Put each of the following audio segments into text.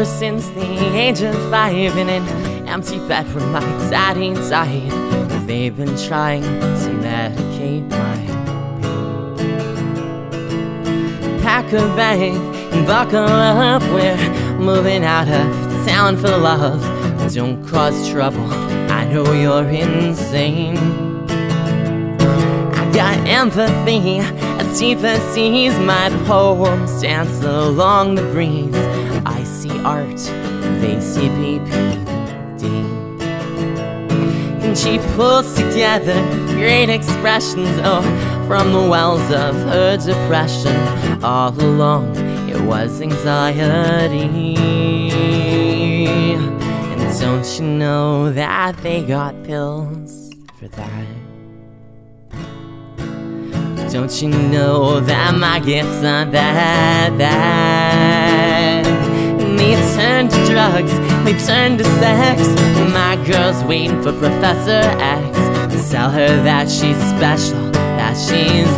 Ever since the age of 5, in an empty bed where my daddy died, they've been trying to medicate my pain. Pack a bag and buckle up, we're moving out of town for love. Don't cause trouble, I know you're insane. I got empathy as deep as seas, my poems dance along the breeze. I see art, they see PPD. And she pulls together great expressions, oh, from the wells of her depression. All along it was anxiety. And don't you know that they got pills for that? Don't you know that my gifts aren't that bad? And they turn to drugs, they turn to sex. My girl's waiting for Professor X to tell her that she's special, that she's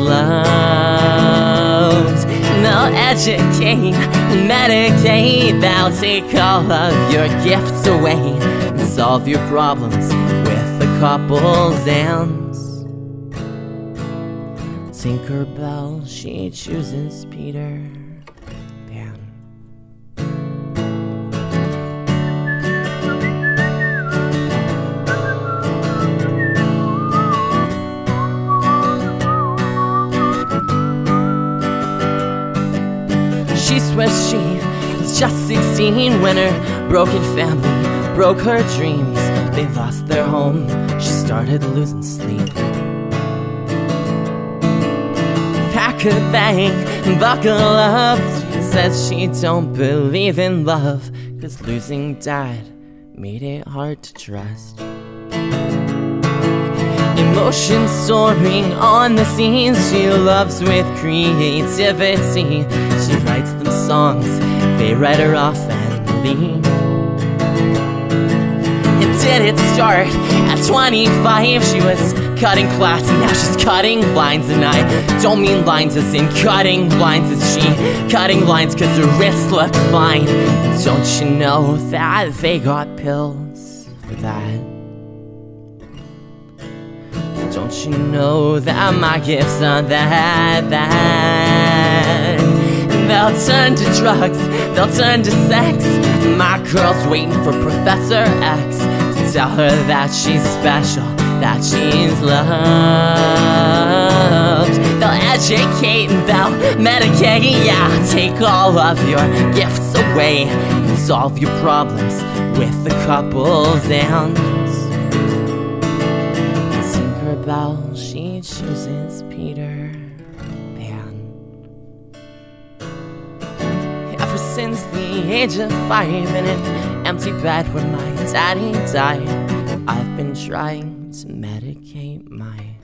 loved. They'll educate and medicate, they'll take all of your gifts away and solve your problems with a couple Zans. Tinkerbell, she chooses Peter Pan. She swears she was just 16 when her broken family broke her dreams. They lost their home, she started losing sleep. Pack a bag and buckle up. She says she don't believe in love, 'cause losing dad made it hard to trust. Emotions soaring on the scenes, she loves with creativity. She writes them songs, they write her off and leave. Did it start at 25? She was cutting class and now she's cutting lines. And I don't mean lines as in cutting blinds, is she cutting lines cause her wrists look fine? And don't you know that they got pills for that? Don't you know that my gifts aren't that bad? They'll turn to drugs, they'll turn to sex. My girl's waiting for Professor X to tell her that she's special, that she's loved. They'll educate and they'll medicate, yeah. Take all of your gifts away and solve your problems with a couple Zans. Tinkerbell, she chooses Peter Pan. Ever since the age of 5, in an empty bed where my daddy died, I've been trying to medicate my